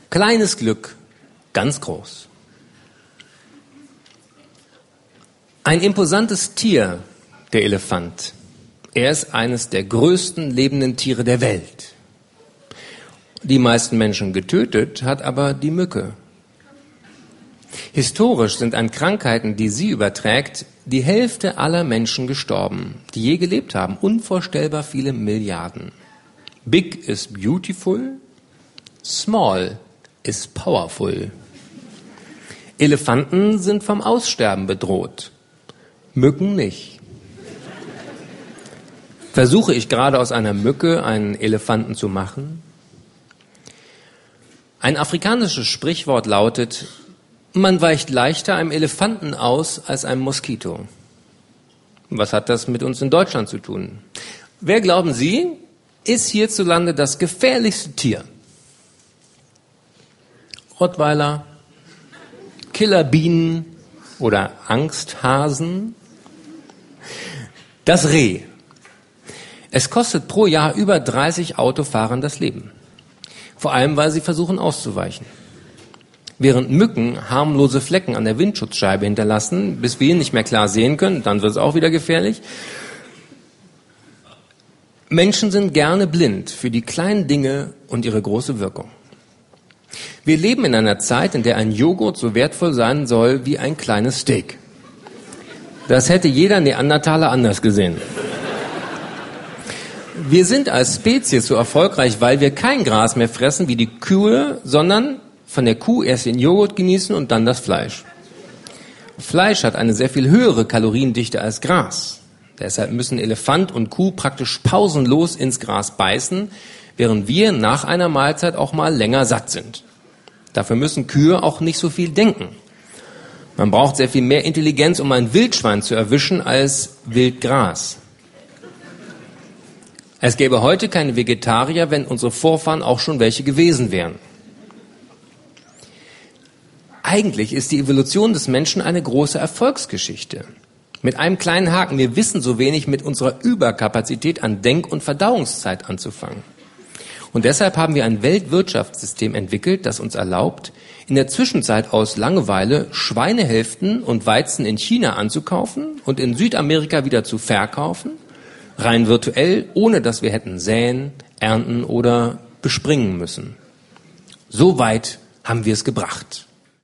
Kleines Glück, ganz groß. Ein imposantes Tier, der Elefant. Er ist eines der größten lebenden Tiere der Welt. Die meisten Menschen getötet hat aber die Mücke. Historisch sind an Krankheiten, die sie überträgt, die Hälfte aller Menschen gestorben, die je gelebt haben. Unvorstellbar viele Milliarden. Big is beautiful, small is powerful. Elefanten sind vom Aussterben bedroht, Mücken nicht. Versuche ich gerade aus einer Mücke einen Elefanten zu machen? Ein afrikanisches Sprichwort lautet: Man weicht leichter einem Elefanten aus als einem Moskito. Was hat das mit uns in Deutschland zu tun? Wer, glauben Sie, ist hierzulande das gefährlichste Tier? Rottweiler, Killerbienen oder Angsthasen? Das Reh. Es kostet pro Jahr über 30 Autofahrern das Leben. Vor allem, weil sie versuchen auszuweichen. Während Mücken harmlose Flecken an der Windschutzscheibe hinterlassen, bis wir ihn nicht mehr klar sehen können, dann wird es auch wieder gefährlich. Menschen sind gerne blind für die kleinen Dinge und ihre große Wirkung. Wir leben in einer Zeit, in der ein Joghurt so wertvoll sein soll wie ein kleines Steak. Das hätte jeder Neandertaler anders gesehen. Wir sind als Spezies so erfolgreich, weil wir kein Gras mehr fressen wie die Kühe, sondern von der Kuh erst den Joghurt genießen und dann das Fleisch. Fleisch hat eine sehr viel höhere Kaloriendichte als Gras. Deshalb müssen Elefant und Kuh praktisch pausenlos ins Gras beißen, während wir nach einer Mahlzeit auch mal länger satt sind. Dafür müssen Kühe auch nicht so viel denken. Man braucht sehr viel mehr Intelligenz, um ein Wildschwein zu erwischen, als Wildgras. Es gäbe heute keine Vegetarier, wenn unsere Vorfahren auch schon welche gewesen wären. Eigentlich ist die Evolution des Menschen eine große Erfolgsgeschichte. Mit einem kleinen Haken: Wir wissen so wenig mit unserer Überkapazität an Denk- und Verdauungszeit anzufangen. Und deshalb haben wir ein Weltwirtschaftssystem entwickelt, das uns erlaubt, in der Zwischenzeit aus Langeweile Schweinehälften und Weizen in China anzukaufen und in Südamerika wieder zu verkaufen, rein virtuell, ohne dass wir hätten säen, ernten oder bespringen müssen. So weit haben wir es gebracht.